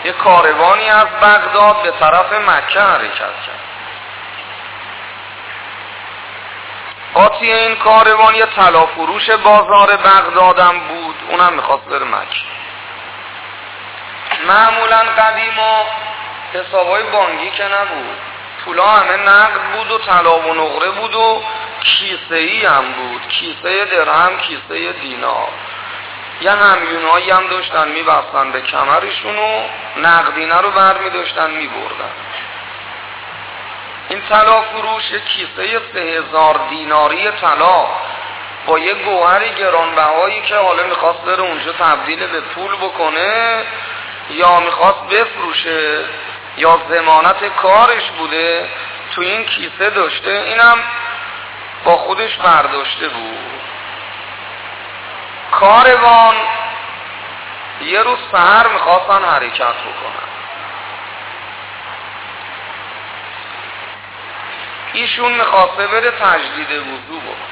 یه کاروانی از بغداد به طرف مکه حرکت کرد. قاطی این کاروان یه طلا فروش بازار بغدادم بود، اونم میخواست بره مکه. معمولا قدیما حسابای بانکی که نبود، پولا همه نقد بود و طلا و نقره بود و کیسه‌ای هم بود، کیسه درهم، کیسه دینار. یه همیونایی هم داشتن میبستن به کمرشون و نقدینه رو برمی داشتن میبردن. این طلا فروش یه کیسه 3000 دیناری طلا با یه گوهر گرانبهایی که حالا میخواست بره اونجا تبدیل به پول بکنه یا میخواست بفروشه یا ضمانت کارش بوده، تو این کیسه داشته، اینم با خودش برداشته بود. کاروان یه روز سحر میخواستن حرکت بکنن. ایشون میخواسته بره تجدید وضو بکنه.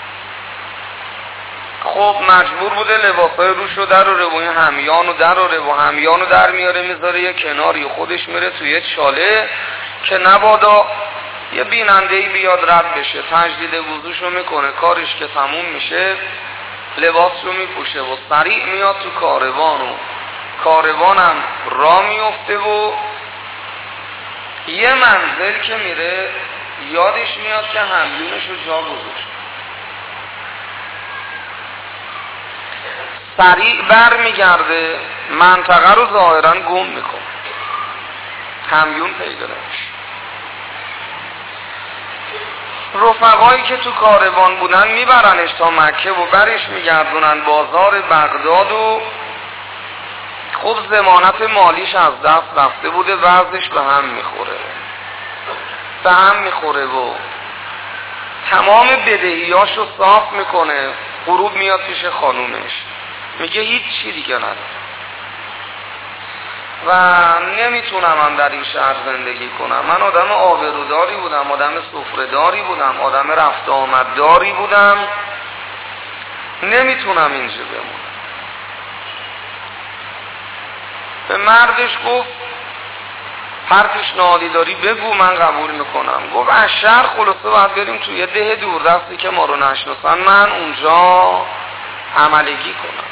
خب مجبور بوده لباسای روشو دراره و این همیانو دراره و همیانو در میاره میذاره یه کناری، خودش میره توی یه چاله که نبادا یه بینندهی بیاد رد بشه. تجدید وضوشو میکنه، کارش که تموم میشه لباسشو میپوشه و سریع میاد تو کاروانم را میفته و یه منزل که میره یادش میاد که همیونشو جا گذاشت. سریع بر میگرده، منطقه رو ظاهرا گم میکنه، همیون پیدا نمیشه. رفقایی که تو کاروان بودن میبرنش تا مکه و برش میگردونن بازار بغداد و خب ضمانت مالیش از دست رفته بوده، وضعش به هم میخوره و تمام بدهیاشو صاف میکنه. غروب میاد پیش خانومش میگه هیچ چی دیگه نداره و نمیتونم من در این شهر زندگی کنم. من آدم آبروداری بودم، آدم سفره‌داری بودم، آدم رفت آمدداری بودم، نمیتونم اینجا بمونم. به مردش گفت هر پیشنهادی داری بگو من قبول میکنم. گفت از شهر خلاصه باید بریم توی یه ده دوردستی که ما رو نشناسن، من اونجا عملگی کنم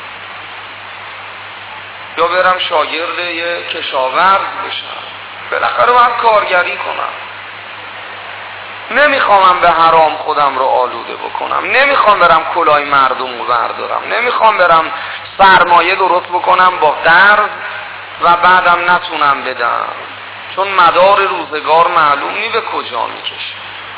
یا برم شاگرد یه کشاورز بشم، بالاخره باید کارگری کنم. نمیخوام به حرام خودم رو آلوده بکنم، نمیخوام برم کلاه مردم رو بردارم، نمیخوام برم سرمایه درست بکنم با قرض و بعدم نتونم بدم، چون مدار روزگار معلوم نی به کجا میکشه.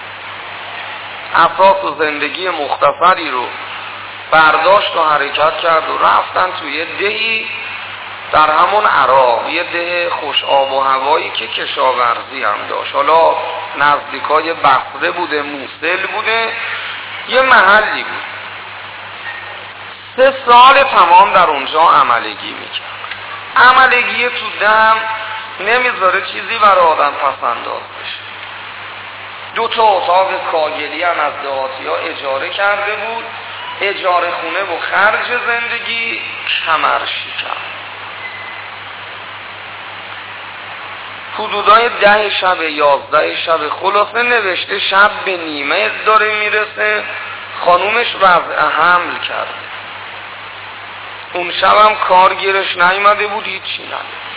اساس و زندگی مختصری رو برداشت و حرکت کرد و رفتن توی دهی در همون عراق، یه ده خوش آب و هوایی که کشاورزی هم داشت. حالا نزدیکای بصره بوده، موصل بوده، یه محلی بود. 3 سال تمام در اونجا عملگی میکرد. عملگی تو دم نمیذاره چیزی برای آدم پسنداز بشه. 2 اتاق کاگلی هم از دهاتی ها اجاره کرده بود، اجاره خونه و خرج زندگی کمر شکن. حدودای 10 شب 11 شب خلاصه نوشته شب به نیمه داره میرسه، خانومش وضع حمل کرده. اون شبم کارگیرش نیامده بود، هیچی نداشت.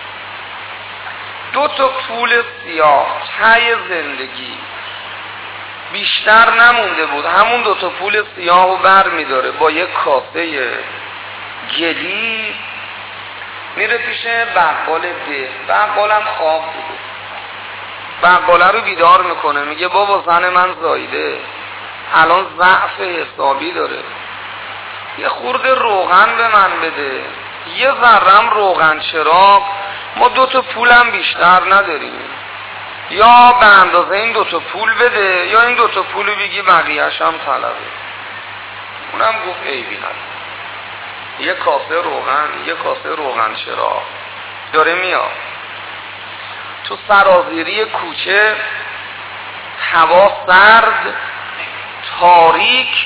2 پول سیاه ته زندگی بیشتر نمونده بود، همون 2 پول سیاه رو بر میداره با یک کاسه گلی میره پیش بقال ده. بقالم خواب بود، بقاله رو بیدار میکنه، میگه بابا زن من زایده، الان ضعف حسابی داره، یه خورده روغن به من بده، یه ذرم روغن چراغ، ما 2 پولم بیشتر نداریم، یا به اندازه این 2 پول بده یا این 2 پولو بگی بقیه‌اش هم طلبه. اونم گفت عیبی نداره. یه کاسه روغن چراغ داره میاد تو سرازیری کوچه، هوا سرد، تاریک،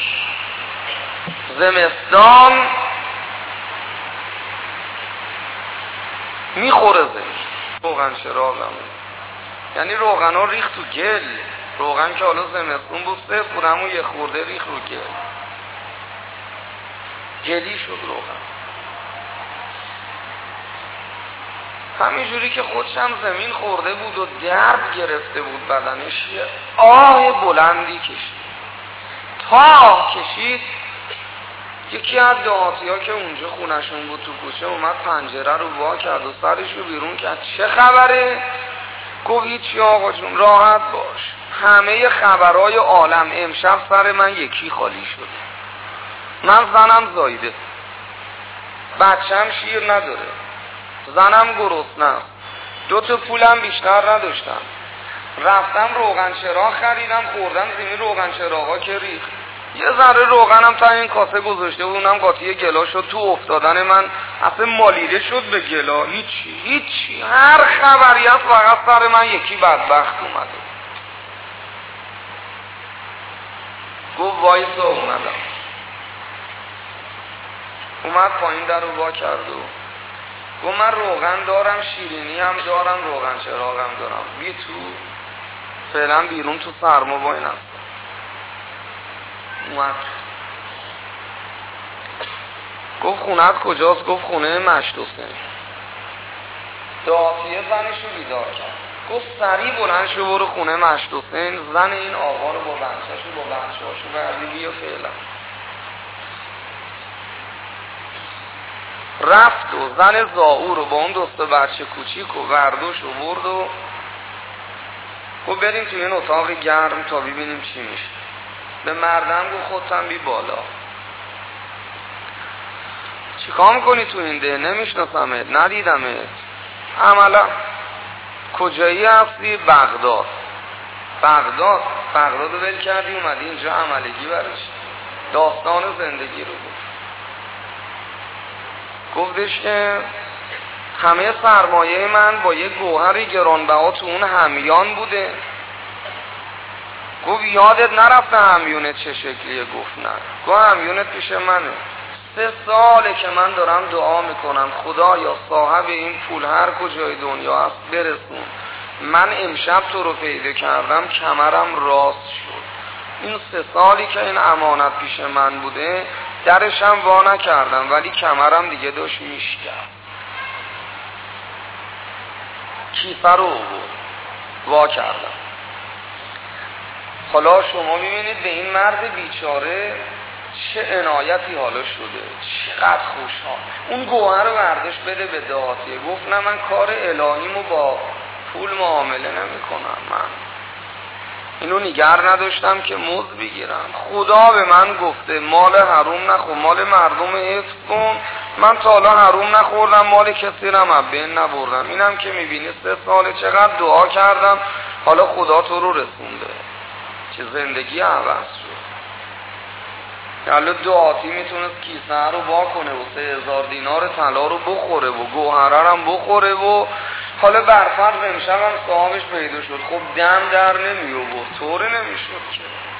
زمستان، میخوره زمین. روغن چراغم، یعنی روغن ها ریخت تو گل. روغن که حالا زمستون بود صفر، همون یه خورده ریخت رو گل، گلی شد روغن. همینجوری که خودشم زمین خورده بود و درد گرفته بود بدنش، یه آه بلندی کشید. تا کشید یکی از دهاتی ها که اونجا خونشون بود تو کوچه اومد پنجره رو وا کرد و سرش رو بیرون کرد. چه خبره؟ گفت هیچی آقا جون، راحت باش، همه خبرهای عالم امشب سر من یکی خالی شده. من زنم زایده، بچم شیر نداره، زنم گرسنه است، 2 تا پولم بیشتر نداشتم، رفتم روغن چراغ خریدم، خوردم زمین روغن چراغا که ریخت. یه ذره روغنم تا این کاسه گذاشته بود، اونم قاطی گلا شد. تو افتادن من اصلا مالیده شد به گلا. هیچی هر خبری هست فقط سر من یکی بدبخت اومده. گفت وایسا. اومد پایین در رو وا کرد و گفت من روغن دارم، شیرینی هم دارم، روغن چراغم دارم، بی تو فعلا بیرون تو سرما با این هست. اومد گفت خونت کجاست؟ گفت خونه مشت حسین. دهاتیه زنشو بیدار کرد، گفت سریع بلند شو برو خونه مشت حسین، زن این آقا رو با بچه‌هاشو بردی بیا فعلا. رفت و زن زائو رو با اون 2 تا بچه کوچیک و وردوش و برد و گفت بریم تو این اتاق گرم تا ببینیم چی میشه. به مردم گفت خودتم بی بالا. چیکار میکنی تو این ده؟ نمیشناسمت، ندیدمت. عملا کجایی هستی؟ بغداد رو ول کردی اومدی اینجا عملگی برش. داستان زندگی رو گفتش که همه سرمایه من با یک گوهر گرانبها تو اون همیان بوده. گفت یادت نرفته همیونت چه شکلیه؟ گفت نه. گفت همیونت پیش منه. 3 ساله که من دارم دعا میکنم خدایا صاحب این پول هر کجای دنیا هست برسون. من امشب تو رو پیدا کردم، کمرم راست شد. این 3 سالی که این امانت پیش من بوده درشم وا نکردم، ولی کمرم دیگه داشت میشکست. کیسه رو وا کردم. حالا شما میبینید به این مرد بیچاره چه عنایتی حالا شده، چقدر خوشحال. اون گوهر رو برداشت بده به دهاتیه. گفت نه من کار الهیمو با پول معامله نمی کنم، من اینو نگر نداشتم که مزد بگیرم. خدا به من گفته مال حروم نخور، مال مردم حفظ کن. من تا حالا حروم نخوردم، مال کسی رو هم بین نبردم. اینم که میبینی 3 ساله چقدر دعا کردم، حالا خدا تو رو رسونده. چه زندگی عوض شد. حالا دعاتی میتونست کیسه رو وا کنه و 3000 دینار طلا رو بخوره و گوهره هم بخوره و حالا برفرض امشب هم صاحبش پیدا شد. خب دم در نمی آورد، طوری نمیشد که